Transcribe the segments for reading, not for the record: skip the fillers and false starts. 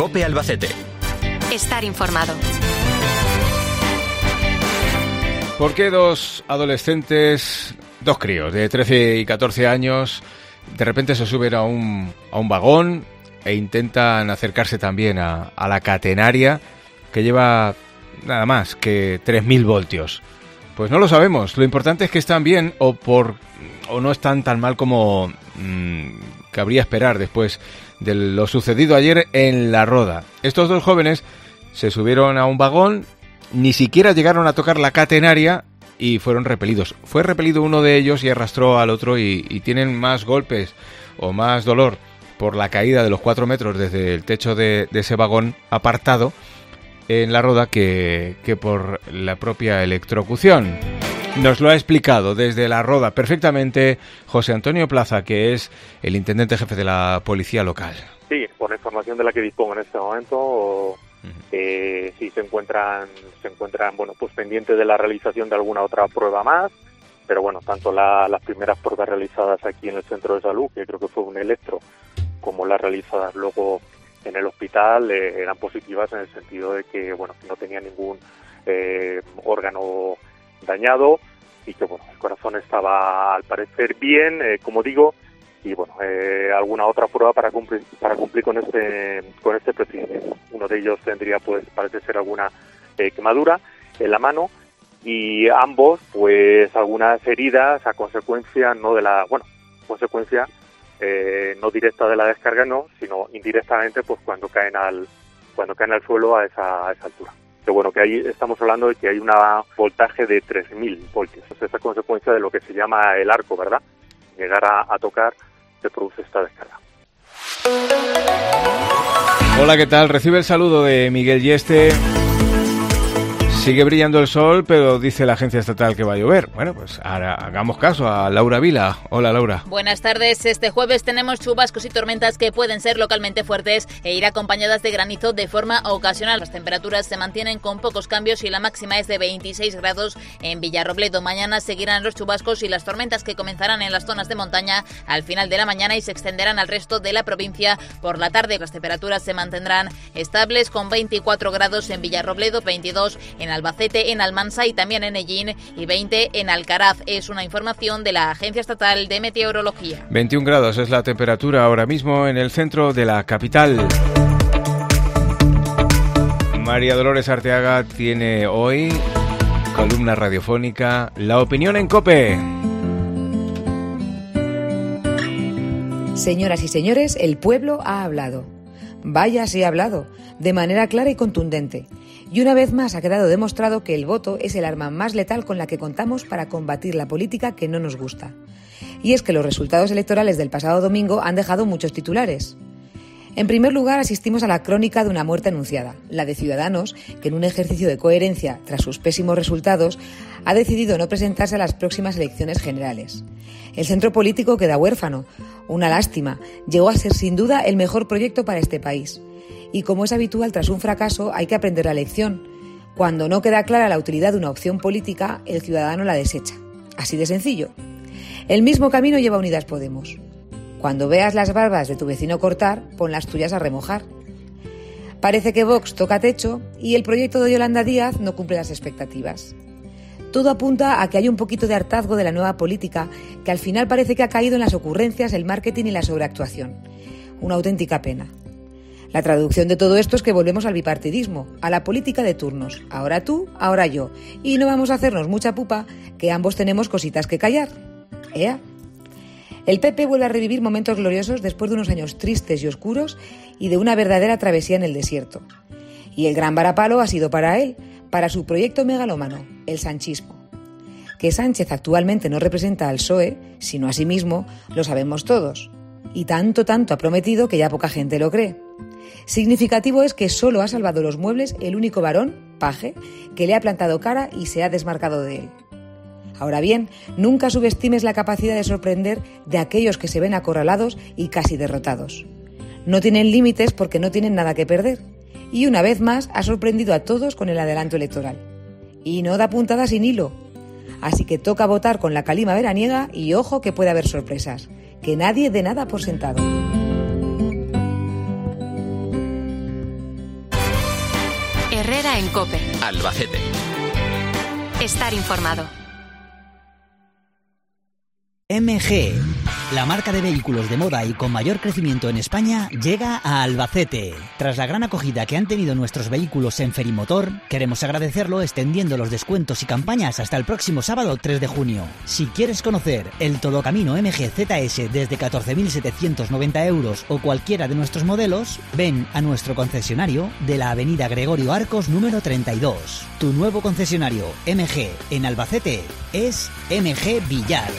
COPE Albacete. Estar informado. ¿Por qué dos adolescentes, dos críos de 13 y 14 años, de repente se suben a un vagón e intentan acercarse también a la catenaria que lleva nada más que 3.000 voltios? Pues no lo sabemos. Lo importante es que están bien o no están tan mal como cabría esperar después de lo sucedido ayer en La Roda. Estos dos jóvenes se subieron a un vagón, ni siquiera llegaron a tocar la catenaria y fueron repelidos. Fue repelido uno de ellos y arrastró al otro y tienen más golpes o más dolor por la caída de los 4 metros desde el techo de ese vagón apartado en La Roda que por la propia electrocución. Nos lo ha explicado desde La Roda perfectamente José Antonio Plaza, que es el intendente jefe de la policía local. Sí, por la información de la que dispongo en este momento, sí se encuentran bueno, pues pendientes de la realización de alguna otra prueba más, pero bueno, tanto las primeras pruebas realizadas aquí en el centro de salud, que creo que fue un electro, como las realizadas luego en el hospital eran positivas en el sentido de que bueno, no tenía ningún órgano dañado y que bueno, el corazón estaba al parecer bien, como digo, y bueno, alguna otra prueba para cumplir con este procedimiento. Uno de ellos tendría, pues parece ser alguna quemadura en la mano y ambos pues algunas heridas a consecuencia no directa de la descarga, no, sino indirectamente pues cuando caen al suelo a esa altura. Que bueno, que ahí estamos hablando de que hay un voltaje de 3.000 voltios. Esa es consecuencia de lo que se llama el arco, ¿verdad? Llegar a tocar se produce esta descarga. Hola, ¿qué tal? Recibe el saludo de Miguel Yeste. Sigue brillando el sol, pero dice la agencia estatal que va a llover. Bueno, pues ahora hagamos caso a Laura Vila. Hola, Laura. Buenas tardes. Este jueves tenemos chubascos y tormentas que pueden ser localmente fuertes e ir acompañadas de granizo de forma ocasional. Las temperaturas se mantienen con pocos cambios y la máxima es de 26 grados en Villarrobledo. Mañana seguirán los chubascos y las tormentas que comenzarán en las zonas de montaña al final de la mañana y se extenderán al resto de la provincia por la tarde. Las temperaturas se mantendrán estables con 24 grados en Villarrobledo, 22 en Albacete, en Almansa y también en Ellín y 20 en Alcaraz. Es una información de la Agencia Estatal de Meteorología. 21 grados es la temperatura ahora mismo en el centro de la capital. María Dolores Arteaga tiene hoy columna radiofónica La Opinión en COPE. Señoras y señores, el pueblo ha hablado. Vaya si ha hablado, de manera clara y contundente. Y una vez más ha quedado demostrado que el voto es el arma más letal con la que contamos para combatir la política que no nos gusta. Y es que los resultados electorales del pasado domingo han dejado muchos titulares. En primer lugar, asistimos a la crónica de una muerte anunciada, la de Ciudadanos, que en un ejercicio de coherencia tras sus pésimos resultados, ha decidido no presentarse a las próximas elecciones generales. El centro político queda huérfano. Una lástima. Llegó a ser sin duda el mejor proyecto para este país. Y como es habitual tras un fracaso, hay que aprender la lección. Cuando no queda clara la utilidad de una opción política, el ciudadano la desecha. Así de sencillo. El mismo camino lleva Unidas Podemos. Cuando veas las barbas de tu vecino cortar, pon las tuyas a remojar. Parece que Vox toca techo y el proyecto de Yolanda Díaz no cumple las expectativas. Todo apunta a que hay un poquito de hartazgo de la nueva política que al final parece que ha caído en las ocurrencias, el marketing y la sobreactuación. Una auténtica pena. La traducción de todo esto es que volvemos al bipartidismo, a la política de turnos. Ahora tú, ahora yo. Y no vamos a hacernos mucha pupa, que ambos tenemos cositas que callar. ¡Ea! El PP vuelve a revivir momentos gloriosos después de unos años tristes y oscuros y de una verdadera travesía en el desierto. Y el gran varapalo ha sido para él, para su proyecto megalómano, el sanchismo. Que Sánchez actualmente no representa al PSOE, sino a sí mismo, lo sabemos todos. Y tanto ha prometido que ya poca gente lo cree. Significativo es que solo ha salvado los muebles el único varón, Paje, que le ha plantado cara y se ha desmarcado de él. Ahora bien, nunca subestimes la capacidad de sorprender de aquellos que se ven acorralados y casi derrotados. No tienen límites porque no tienen nada que perder. Y una vez más ha sorprendido a todos con el adelanto electoral. Y no da puntada sin hilo. Así que toca votar con la calima veraniega y ojo que puede haber sorpresas. Que nadie dé nada por sentado. Herrera en COPE. Albacete. Estar informado. MG, la marca de vehículos de moda y con mayor crecimiento en España, llega a Albacete. Tras la gran acogida que han tenido nuestros vehículos en Ferimotor, queremos agradecerlo extendiendo los descuentos y campañas hasta el próximo sábado 3 de junio. Si quieres conocer el Todocamino MG ZS desde 14.790 euros o cualquiera de nuestros modelos, ven a nuestro concesionario de la avenida Gregorio Arcos número 32. Tu nuevo concesionario MG en Albacete es MG Villar.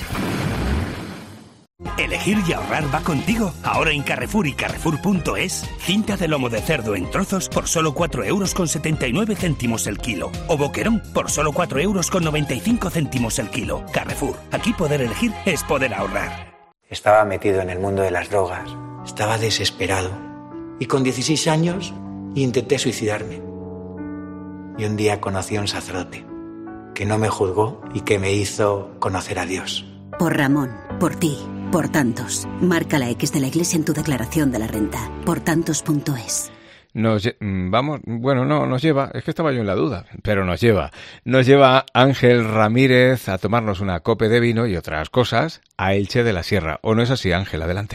Elegir y ahorrar va contigo. Ahora en Carrefour y Carrefour.es, cinta de lomo de cerdo en trozos por solo 4,79 € el kilo. O boquerón por solo 4,95 € el kilo. Carrefour, aquí poder elegir es poder ahorrar. Estaba metido en el mundo de las drogas. Estaba desesperado. Y con 16 años intenté suicidarme. Y un día conocí a un sacerdote que no me juzgó y que me hizo conocer a Dios. Por Ramón, por ti, por tantos. Marca la X de la Iglesia en tu declaración de la renta. Portantos.es. Nos lleva, es que estaba yo en la duda, pero nos lleva Ángel Ramírez a tomarnos una cope de vino y otras cosas a Elche de la Sierra. ¿O no es así, Ángel? Adelante.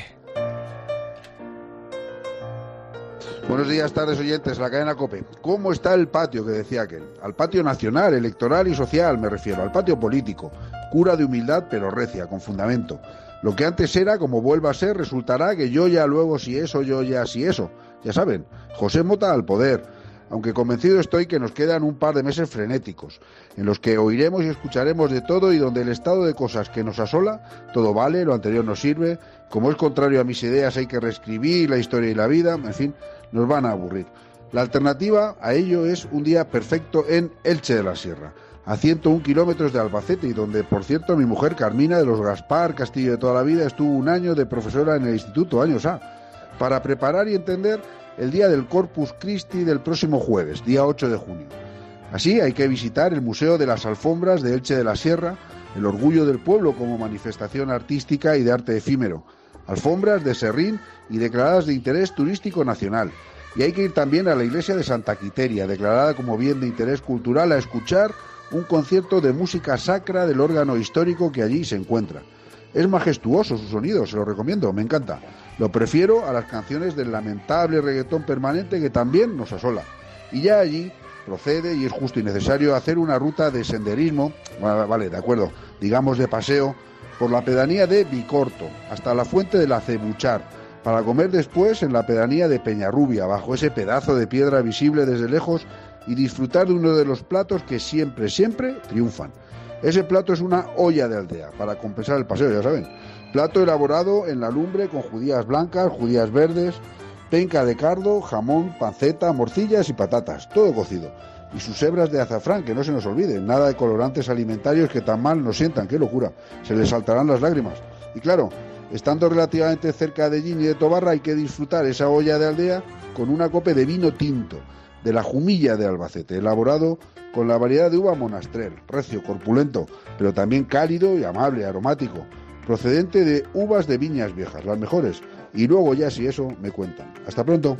Buenos días, tardes oyentes, la cadena COPE. ¿Cómo está el patio que decía aquel? Al patio nacional, electoral y social me refiero, al patio político. Cura de humildad pero recia, con fundamento. Lo que antes era, como vuelva a ser, resultará que yo ya luego si eso, yo ya si eso. Ya saben, José Mota al poder. Aunque convencido estoy que nos quedan un par de meses frenéticos, en los que oiremos y escucharemos de todo y donde el estado de cosas que nos asola, todo vale, lo anterior no sirve, como es contrario a mis ideas hay que reescribir la historia y la vida, en fin, nos van a aburrir. La alternativa a ello es un día perfecto en Elche de la Sierra, a 101 kilómetros de Albacete y donde, por cierto, mi mujer Carmina de los Gaspar Castillo de toda la vida estuvo un año de profesora en el instituto, años A, para preparar y entender el día del Corpus Christi del próximo jueves, día 8 de junio. Así hay que visitar el Museo de las Alfombras de Elche de la Sierra, el orgullo del pueblo como manifestación artística y de arte efímero. Alfombras de serrín y declaradas de interés turístico nacional. Y hay que ir también a la iglesia de Santa Quiteria, declarada como bien de interés cultural, a escuchar un concierto de música sacra del órgano histórico que allí se encuentra. Es majestuoso su sonido, se lo recomiendo, me encanta. Lo prefiero a las canciones del lamentable reggaetón permanente que también nos asola. Y ya allí procede, y es justo y necesario, hacer una ruta de senderismo, vale, de acuerdo, digamos de paseo, por la pedanía de Bicorto, hasta la fuente de la Cebuchar, para comer después en la pedanía de Peñarrubia, bajo ese pedazo de piedra visible desde lejos, y disfrutar de uno de los platos que siempre, siempre triunfan. Ese plato es una olla de aldea, para compensar el paseo, ya saben. Plato elaborado en la lumbre con judías blancas, judías verdes, penca de cardo, jamón, panceta, morcillas y patatas, todo cocido. Y sus hebras de azafrán, que no se nos olviden, nada de colorantes alimentarios que tan mal nos sientan, qué locura, se les saltarán las lágrimas. Y claro, estando relativamente cerca de Gini de Tobarra hay que disfrutar esa olla de aldea con una copa de vino tinto, de la Jumilla de Albacete, elaborado con la variedad de uva Monastrell, recio, corpulento, pero también cálido y amable, aromático, procedente de uvas de viñas viejas, las mejores. Y luego ya si eso me cuentan. Hasta pronto.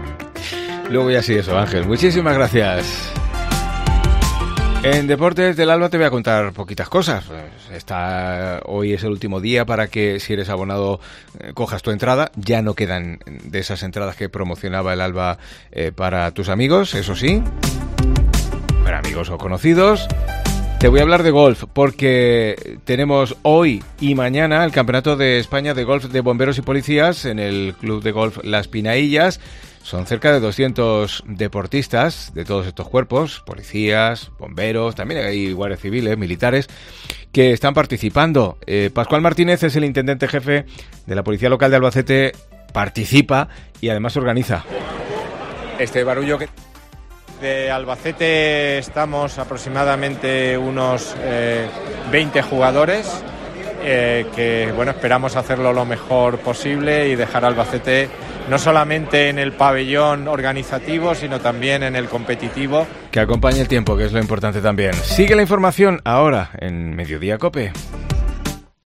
Luego ya sí eso, Ángel. Muchísimas gracias. En Deportes del Alba te voy a contar poquitas cosas. Hoy es el último día para que, si eres abonado, cojas tu entrada. Ya no quedan de esas entradas que promocionaba el Alba para tus amigos, eso sí, para amigos o conocidos. Te voy a hablar de golf porque tenemos hoy y mañana el Campeonato de España de Golf de Bomberos y Policías en el Club de Golf Las Pinaillas. Son cerca de 200 deportistas de todos estos cuerpos, policías, bomberos, también hay guardias civiles, militares, que están participando. Pascual Martínez es el intendente jefe de la Policía Local de Albacete, participa y además organiza. Este barullo que... De Albacete estamos aproximadamente unos 20 jugadores que bueno, esperamos hacerlo lo mejor posible y dejar a Albacete no solamente en el pabellón organizativo, sino también en el competitivo. Que acompañe el tiempo, que es lo importante también. Sigue la información ahora en Mediodía COPE.